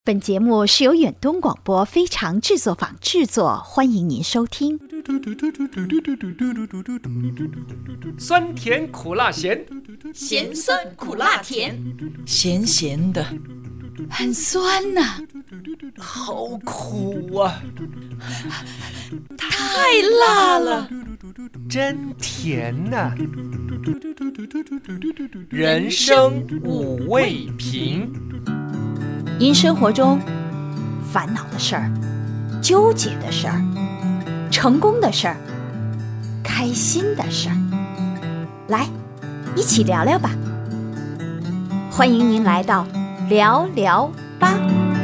本节目是由远东广播非常制作坊制作，欢迎您收听。 酸甜苦辣咸， 咸酸苦辣甜， 咸咸的， 很酸呐、 好苦啊！ 太辣了， 真甜呐、人生五味瓶。 因生活中烦恼的事儿、纠结的事儿、成功的事儿、开心的事儿，来，一起聊聊吧。欢迎您来到聊聊吧。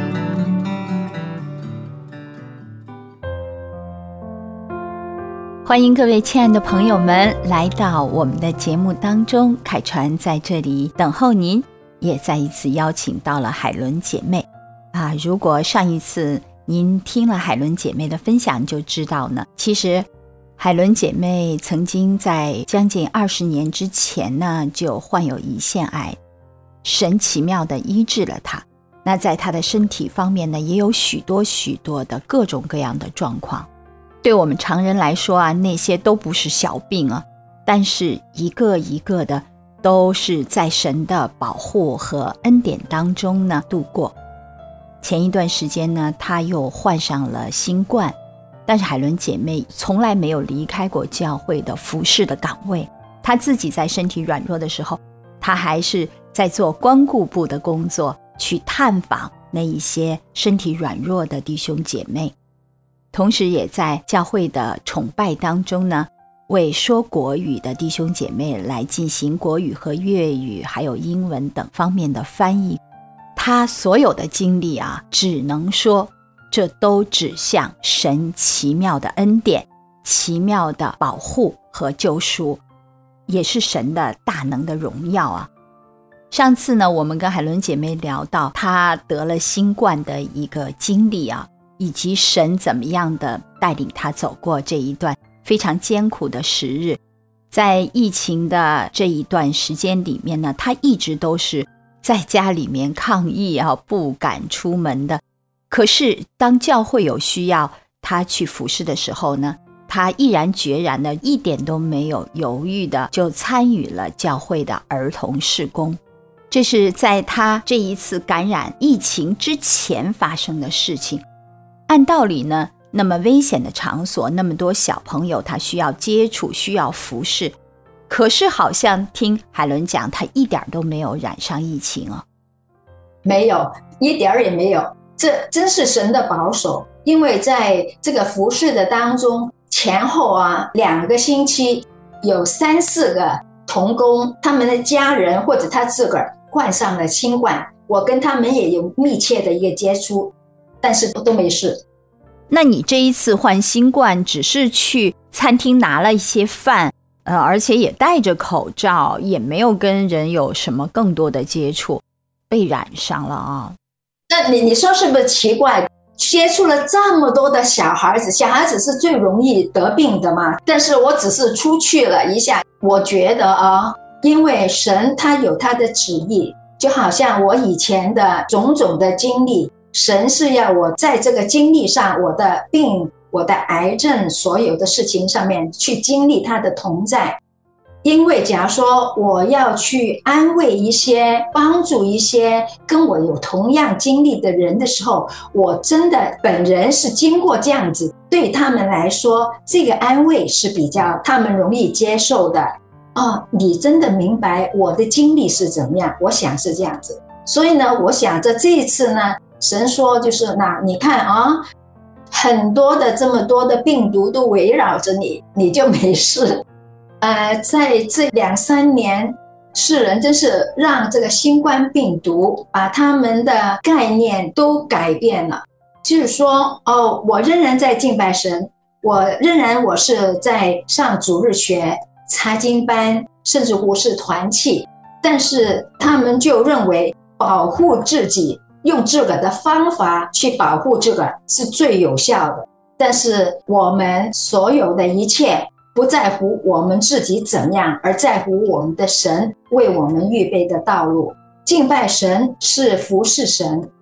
欢迎各位亲爱的朋友们来到我们的节目当中，凯传在这里等候您，也再一次邀请到了海伦姐妹如果上一次您听了海伦姐妹的分享就知道呢，其实海伦姐妹曾经在将近20年之前呢就患有胰腺癌，神奇妙的医治了她。那在她的身体方面呢也有许多的各种各样的状况，对我们常人来说那些都不是小病但是一个一个的都是在神的保护和恩典当中呢度过。前一段时间呢她又患上了新冠，但是海伦姐妹从来没有离开过教会的服事的岗位，她自己在身体软弱的时候，她还是在做关顾部的工作，去探访那一些身体软弱的弟兄姐妹，同时也在教会的崇拜当中呢为说国语的弟兄姐妹来进行国语和粤语还有英文等方面的翻译。他所有的经历只能说这都指向神奇妙的恩典，奇妙的保护和救赎，也是神的大能的荣耀上次呢我们跟海伦姐妹聊到她得了新冠的一个经历以及神怎么样的带领她走过这一段非常艰苦的时日。在疫情的这一段时间里面呢，她一直都是在家里面抗疫不敢出门的。可是当教会有需要她去服侍的时候呢，她毅然决然的一点都没有犹豫的就参与了教会的儿童事工。这是在她这一次感染疫情之前发生的事情。按道理呢，那么危险的场所，那么多小朋友他需要接触，需要服侍，可是好像听海伦讲他一点都没有染上疫情没有，一点也没有，这真是神的保守。因为在这个服侍的当中前后2个星期有3-4个同工，他们的家人或者他自个儿患上了新冠，我跟他们也有密切的一个接触，但是都没事。 那你这一次患新冠只是去餐厅拿了一些饭而且也戴着口罩，也没有跟人有什么更多的接触，被染上了那你说是不是奇怪？接触了这么多的小孩子，小孩子是最容易得病的嘛，但是我只是出去了一下，我觉得因为神他有他的旨意，就好像我以前的种种的经历，神是要我在这个经历上，我的病，我的癌症，所有的事情上面去经历他的同在。因为假如说我要去安慰一些，帮助一些跟我有同样经历的人的时候，我真的本人是经过这样子，对他们来说这个安慰是比较他们容易接受的你真的明白我的经历是怎么样，我想是这样子。所以呢，我想着这一次呢，神说就是你看很多的这么多的病毒都围绕着你，你就没事。在这2-3年，世人真是让这个新冠病毒把他们的概念都改变了。就是说我仍然在敬拜神，我是在上主日学、查经班，甚至乎是团契，但是他们就认为保护自己，用这个的方法去保护这个是最有效的。但是我们所有的一切不在乎我们自己怎么样，而在乎我们的神为我们预备的道路。敬拜神是服侍神，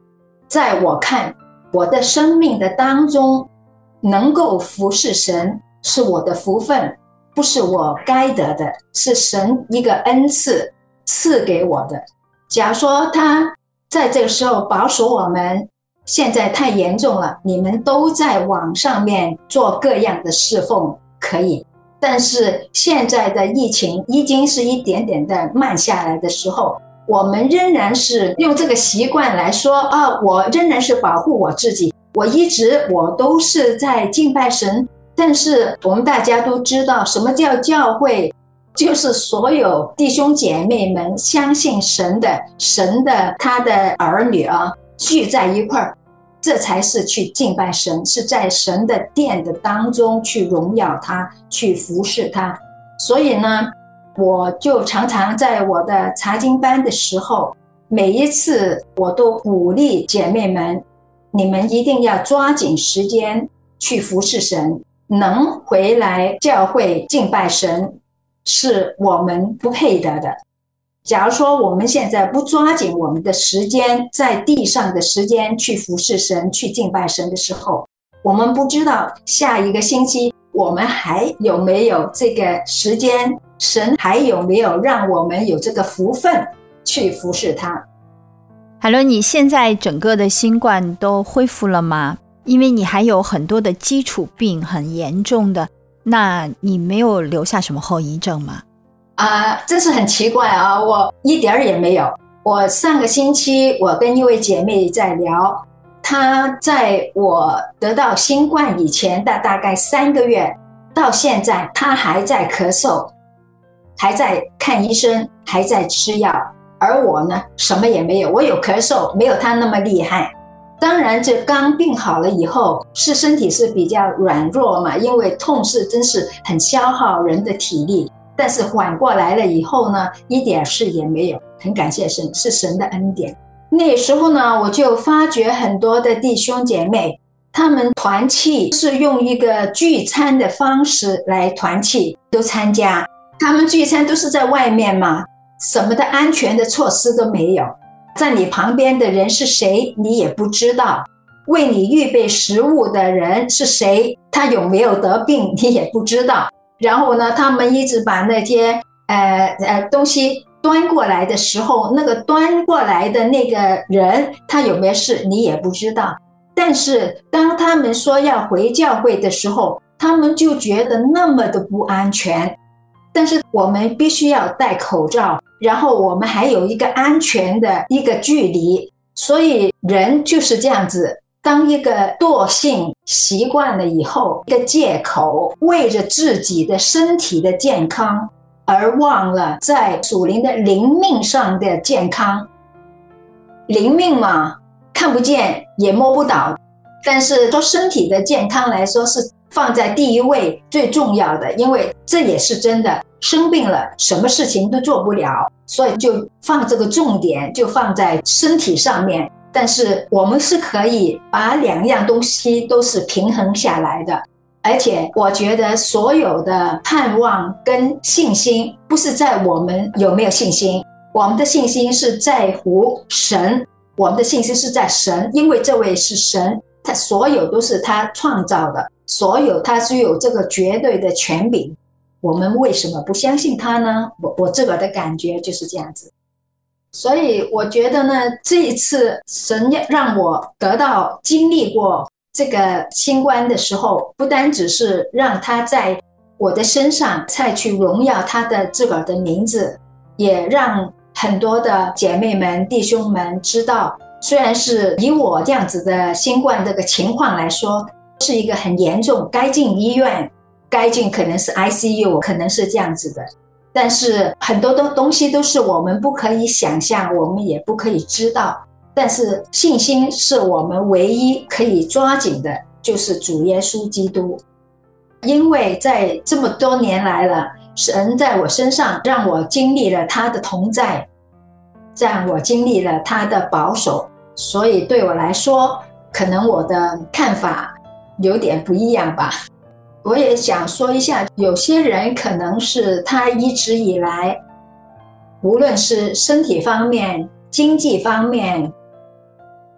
在我看我的生命的当中，能够服侍神是我的福分，不是我该得的，是神一个恩赐赐给我的。假如说他在这个时候保守我们，现在太严重了，你们都在网上面做各样的侍奉可以，但是现在的疫情已经是一点点的慢下来的时候，我们仍然是用这个习惯来说啊，我仍然是保护我自己，我都是在敬拜神。但是我们大家都知道什么叫教会，就是所有弟兄姐妹们相信神的他的儿女啊聚在一块儿，这才是去敬拜神，是在神的殿的当中去荣耀他，去服侍他。所以呢，我就常常在我的查经班的时候，每一次我都鼓励姐妹们，你们一定要抓紧时间去服侍神，能回来教会敬拜神是我们不配得的。假如说我们现在不抓紧我们的时间，在地上的时间去服侍神，去敬拜神的时候，我们不知道下一个星期我们还有没有这个时间，神还有没有让我们有这个福分去服侍他。 海伦，你现在整个的新冠都恢复了吗？因为你还有很多的基础病很严重的，那你没有留下什么后遗症吗？ 这是很奇怪啊，我一点也没有。我上个星期我跟一位姐妹在聊，她在我得到新冠以前的大概3个月到现在，她还在咳嗽，还在看医生，还在吃药，而我呢什么也没有。我有咳嗽，没有她那么厉害。当然这刚病好了以后身体是比较软弱嘛，因为痛是真是很消耗人的体力，但是缓过来了以后呢，一点事也没有，很感谢神，是神的恩典。那时候呢，我就发觉很多的弟兄姐妹，他们团契是用一个聚餐的方式来团契，都参加。他们聚餐都是在外面嘛，什么的安全的措施都没有，在你旁边的人是谁你也不知道，为你预备食物的人是谁，他有没有得病你也不知道。然后呢，他们一直把那些东西端过来的时候，那个端过来的那个人他有没有事你也不知道。但是当他们说要回教会的时候，他们就觉得那么的不安全。但是我们必须要戴口罩，然后我们还有一个安全的一个距离。所以人就是这样子，当一个惰性习惯了以后，一个借口为着自己的身体的健康而忘了在属灵的灵命上的健康。灵命嘛，看不见也摸不到，但是说身体的健康来说是放在第一位最重要的，因为这也是真的，生病了什么事情都做不了，所以就放这个重点就放在身体上面。但是我们是可以把两样东西都是平衡下来的。而且我觉得所有的盼望跟信心不是在我们有没有信心，我们的信心是在乎神，我们的信心是在神，因为这位是神，他所有都是他创造的，所有他是有这个绝对的权柄，我们为什么不相信他呢？我这个的感觉就是这样子。所以我觉得呢，这一次神让我得到经历过这个新冠的时候，不单只是让他在我的身上再去荣耀他的自个儿的名字，也让很多的姐妹们弟兄们知道，虽然是以我这样子的新冠这个情况来说是一个很严重，该进医院，该进可能是 ICU， 可能是这样子的，但是很多东西都是我们不可以想象，我们也不可以知道。但是信心是我们唯一可以抓紧的，就是主耶稣基督。因为在这么多年来了，神在我身上让我经历了他的同在，让我经历了他的保守，所以对我来说可能我的看法有点不一样吧。我也想说一下，有些人可能是他一直以来无论是身体方面经济方面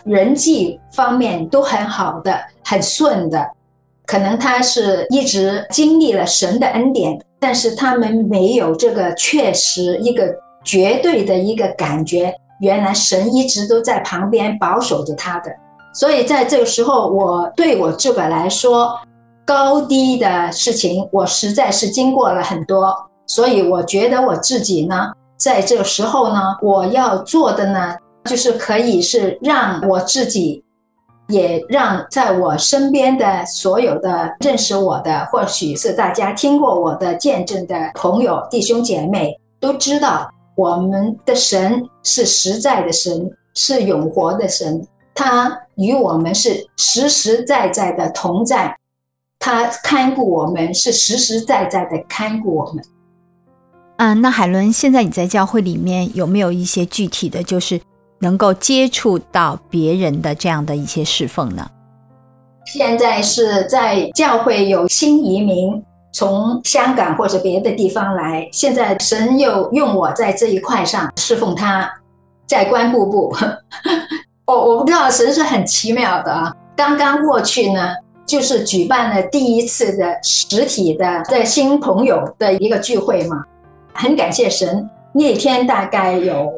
人际方面都很好的，很顺的。可能他是一直经历了神的恩典，但是他们没有这个确实一个绝对的一个感觉，原来神一直都在旁边保守着他的。所以在这个时候，我对我自个来说，高低的事情我实在是经过了很多，所以我觉得我自己呢，在这个时候呢，我要做的呢，就是可以是让我自己，也让在我身边的所有的认识我的，或许是大家听过我的见证的朋友弟兄姐妹，都知道我们的神是实在的神，是永活的神，他与我们是实实在在的同在，他看顾我们，是实实在在的看顾我们。 那海伦，现在你在教会里面有没有一些具体的，就是能够接触到别人的这样的一些侍奉呢？ 现在是在教会有新移民从香港或者别的地方来，现在神又用我在这一块上侍奉他，在关顾部我不知道，神是很奇妙的啊。刚刚过去呢，就是举办了第一次的实体的新朋友的一个聚会嘛，很感谢神，那天大概有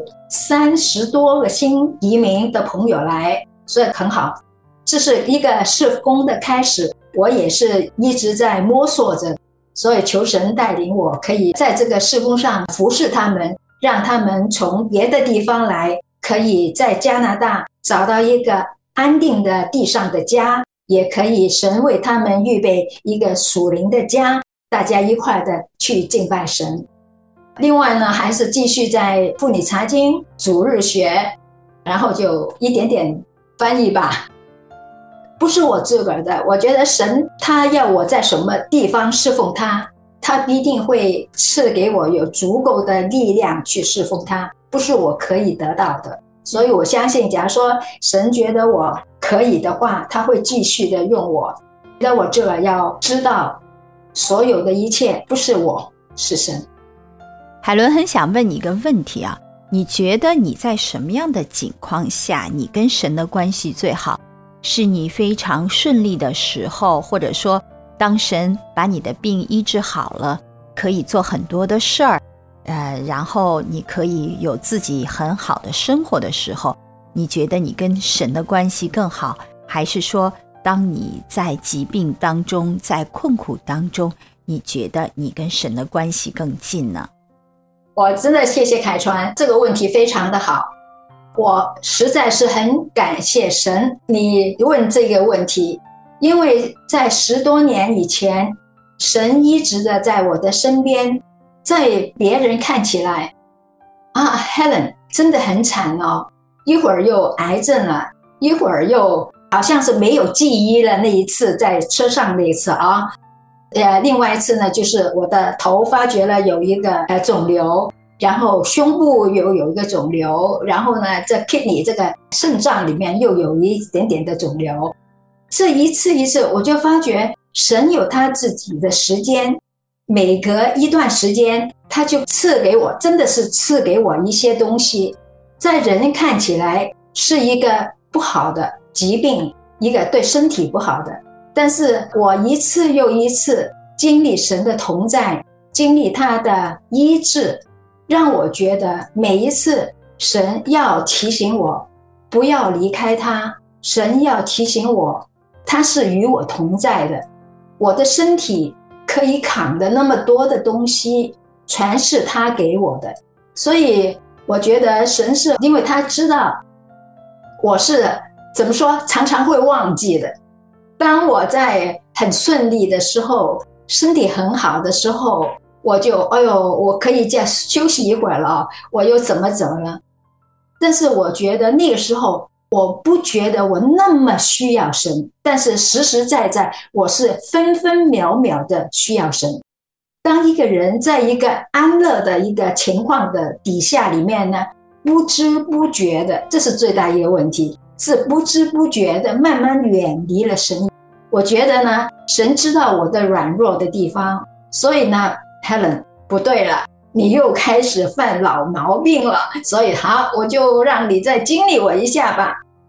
30多个新移民的朋友来，所以很好，这是一个事工的开始。我也是一直在摸索着，所以求神带领我可以在这个事工上服侍他们，让他们从别的地方来，可以在加拿大找到一个安定的地上的家，也可以神为他们预备一个属灵的家，大家一块的去敬拜神。另外呢，还是继续在妇女查经、主日学，然后就一点点翻译吧。不是我自个儿的，我觉得神他要我在什么地方侍奉他，他必定会赐给我有足够的力量去侍奉他，不是我可以得到的。所以我相信，假如说神觉得我可以的话，他会继续的用我。那我这要知道，所有的一切不是我，是神。 海伦很想问你一个问题啊，你觉得你在什么样的情况下你跟神的关系最好？是你非常顺利的时候，或者说当神把你的病医治好了，可以做很多的事儿，然后你可以有自己很好的生活的时候，你觉得你跟神的关系更好？还是说当你在疾病当中，在困苦当中，你觉得你跟神的关系更近呢？ 我真的谢谢凯川，这个问题非常的好，我实在是很感谢神你问这个问题，因为在10多年以前，神一直的在我的身边，在别人看起来Helen 真的很惨哦，一会儿又癌症了，一会儿又好像是没有记忆了，那一次在车上那一次啊。另外一次呢，就是我的头发觉了有一个肿瘤，然后胸部有一个肿瘤，然后呢这 kidney 这个肾脏里面又有一点点的肿瘤。这一次我就发觉神有他自己的时间，每隔一段时间他就赐给我，真的是赐给我一些东西，在人看起来是一个不好的疾病，一个对身体不好的，但是我一次又一次经历神的同在，经历他的医治，让我觉得每一次神要提醒我不要离开他，神要提醒我他是与我同在的，我的身体可以扛的那么多的东西全是他给我的。所以我觉得神是因为他知道我是怎么说常常会忘记的，当我在很顺利的时候，身体很好的时候，我就我可以再休息一会儿了，我又怎么了。但是我觉得那个时候我不觉得我那么需要神，但是实实在在我是分分秒秒的需要神。当一个人在一个安乐的一个情况的底下里面呢，不知不觉的，这是最大一个问题，是不知不觉的慢慢远离了神。我觉得呢，神知道我的软弱的地方，所以呢 Helen 不对了，你又开始犯老毛病了，所以好，我就让你再经历我一下吧。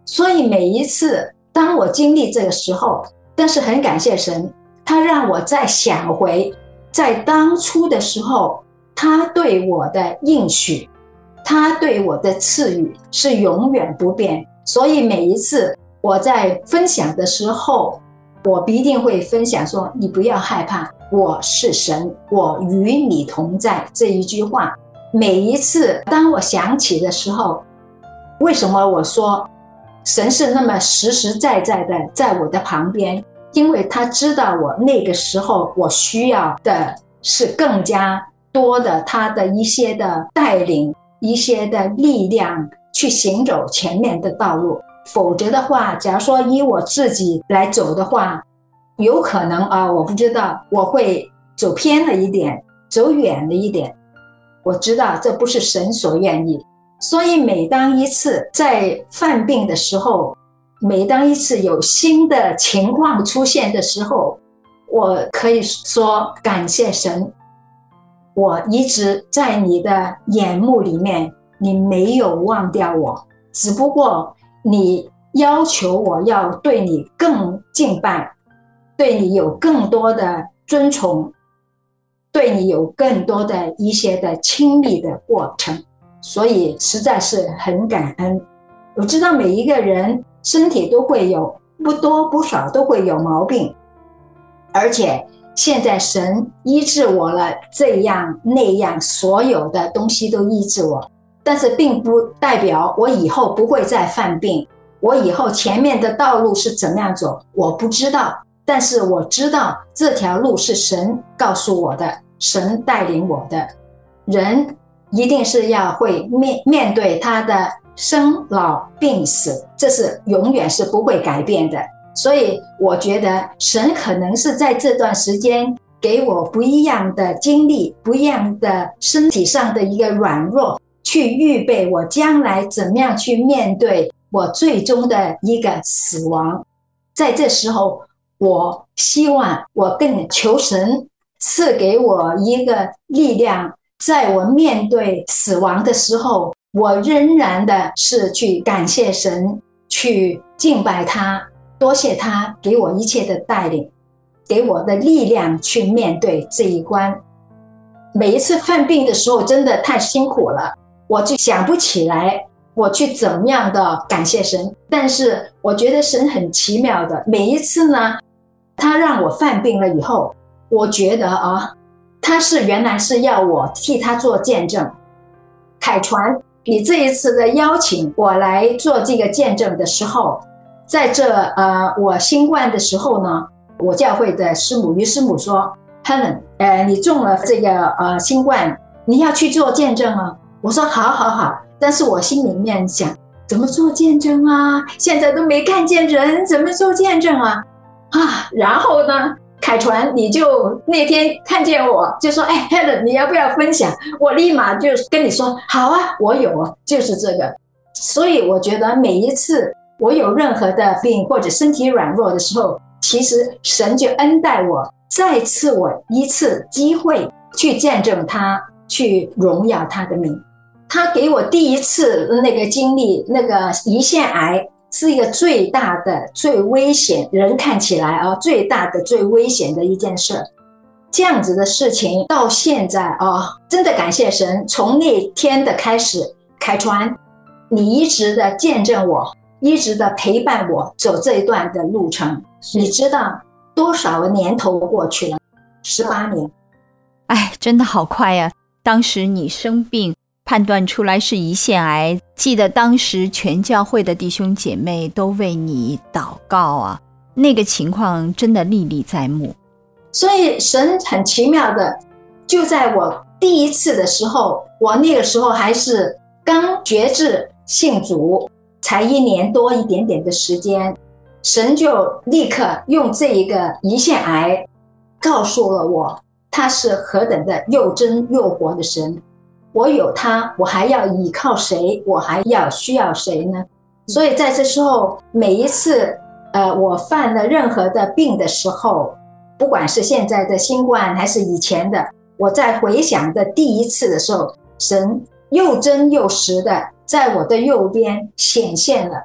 所以每一次当我经历这个时候，但是很感谢神，他让我再想回在当初的时候他对我的应许，他对我的赐予是永远不变。所以每一次我在分享的时候，我必定会分享说，你不要害怕，我是神，我与你同在，这一句话。每一次当我想起的时候，为什么我说神是那么实实在在的在我的旁边？因为他知道我那个时候我需要的是更加多的他的一些的带领，一些的力量去行走前面的道路。否则的话，假如说以我自己来走的话，有可能我不知道，我会走偏了一点，走远了一点。我知道这不是神所愿意。所以每当一次在犯病的时候，每当一次有新的情况出现的时候，我可以说感谢神，我一直在你的眼目里面，你没有忘掉我，只不过你要求我要对你更敬拜，对你有更多的尊崇，对你有更多的一些的亲密的过程。所以实在是很感恩。我知道每一个人身体都会有不多不少都会有毛病，而且现在神医治我了，这样那样所有的东西都医治我，但是并不代表我以后不会再犯病，我以后前面的道路是怎么样走我不知道，但是我知道这条路是神告诉我的，神带领我的。人一定是要会面对他的生老病死，这是永远是不会改变的。所以我觉得神可能是在这段时间给我不一样的经历，不一样的身体上的一个软弱，去预备我将来怎么样去面对我最终的一个死亡。在这时候，我希望我更求神赐给我一个力量，在我面对死亡的时候，我仍然的是去感谢神，去敬拜他，多谢他给我一切的带领，给我的力量去面对这一关。每一次犯病的时候真的太辛苦了，我就想不起来我去怎么样的感谢神。但是我觉得神很奇妙的，每一次呢他让我犯病了以后，我觉得他是原来是要我替他做见证。凯传，你这一次的邀请我来做这个见证的时候，在这我新冠的时候呢，我教会的师母于师母说 Helen 你中了这个新冠，你要去做见证啊。我说好好好，但是我心里面想怎么做见证啊，现在都没看见人，怎么做见证啊。然后呢凯传你就那天看见我就说Helen 你要不要分享，我立马就跟你说好啊，我有啊，就是这个。所以我觉得每一次我有任何的病或者身体软弱的时候，其实神就恩待我，再赐我一次机会去见证他，去荣耀他的名。他给我第一次那个经历，那个胰腺癌是一个最大的最危险，人看起来最大的最危险的一件事。这样子的事情到现在真的感谢神，从那天的开始，凯传你一直的见证我，一直的陪伴我走这一段的路程。你知道多少年头过去了？18年。 真的好快啊，当时你生病判断出来是胰腺癌，记得当时全教会的弟兄姐妹都为你祷告啊，那个情况真的历历在目。 所以神很奇妙的，就在我第一次的时候，我那个时候还是刚决志信主，才1年多一点点的时间，神就立刻用这一个胰腺癌告诉了我，他是何等的又真又活的神。我有他，我还要依靠谁？我还要需要谁呢？所以在这时候，每一次我犯了任何的病的时候，不管是现在的新冠还是以前的，我在回想的第一次的时候，神又真又实的在我的右边显现了，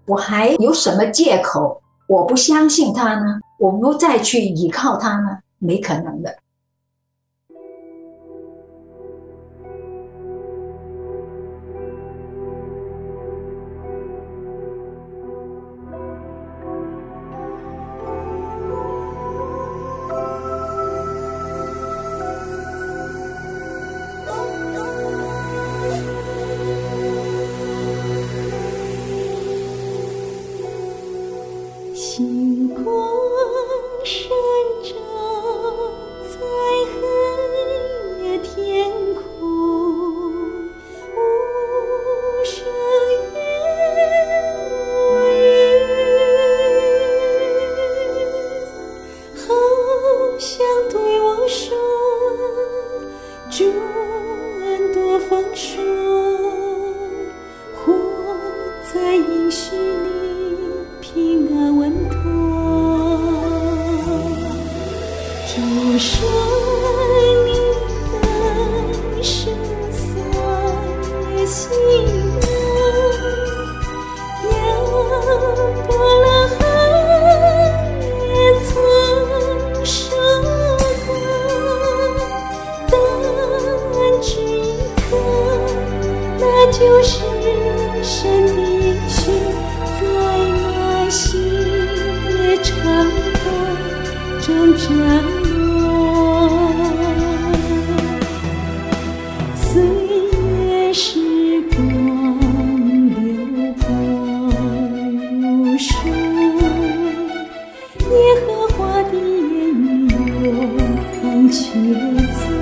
我还有什么借口我不相信他呢？我不再去依靠他呢？没可能的。 星光闪照在黑夜天空，无声言无语，好像对我说，主恩多丰硕，活在应许里，平安稳妥。主说你的圣所也信我，亚伯拉罕也曾说过，但这一刻，那就是神的应许，在那新月长河中展落。岁月时光流过如水，耶和华的言语永恒确凿。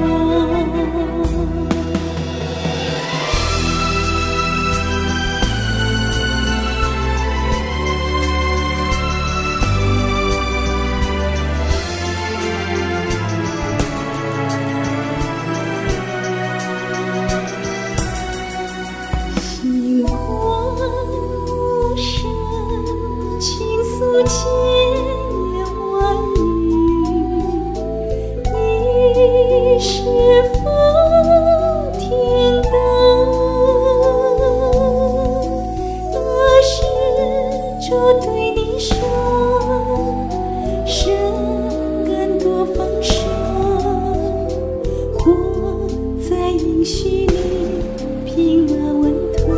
星光无声，倾诉千言万语，你是否听得？那时主对你说，神恩多丰盛，活在应许里，平安稳妥。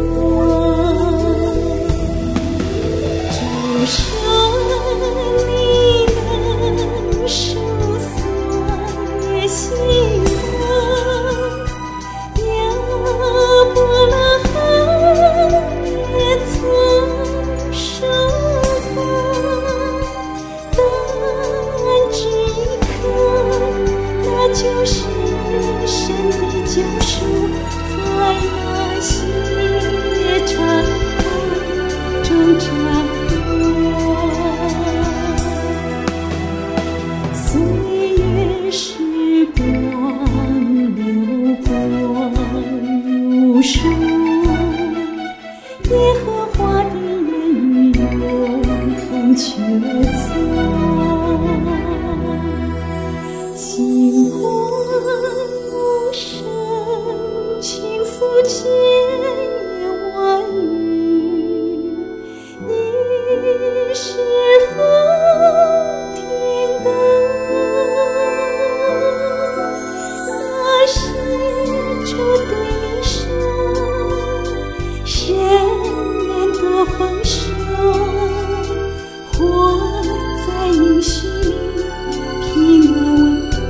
主说你能数算也信我，亚伯拉罕也曾说过，但这一刻，那就是神的救赎，在那新月长河中展落。岁月时光流过如水，耶和华的言语永恒确凿。星光无声，倾诉千言万语，你是否听得？那时主对你说，神恩多丰盛，活在应许里，平安稳妥。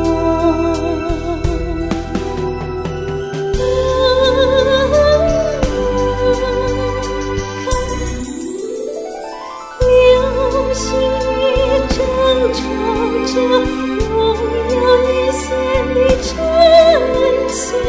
流星雨正照着荣耀与显的晨曦。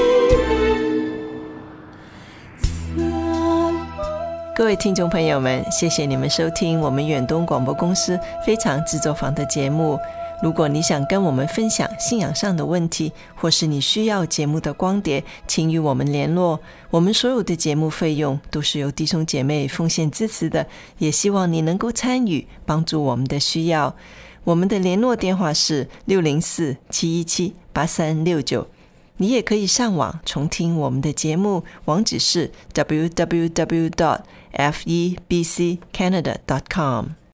各位听众朋友们，谢谢你们收听我们远东广播公司非常制作坊的节目。如果你想跟我们分享信仰上的问题，或是你需要节目的光碟，请与我们联络。我们所有的节目费用都是由弟兄姐妹奉献支持的，也希望你能够参与，帮助我们的需要。我们的联络电话是604-717-8369。你也可以上网重听我们的节目，网址是 www.fll.cc。 febccanada.com。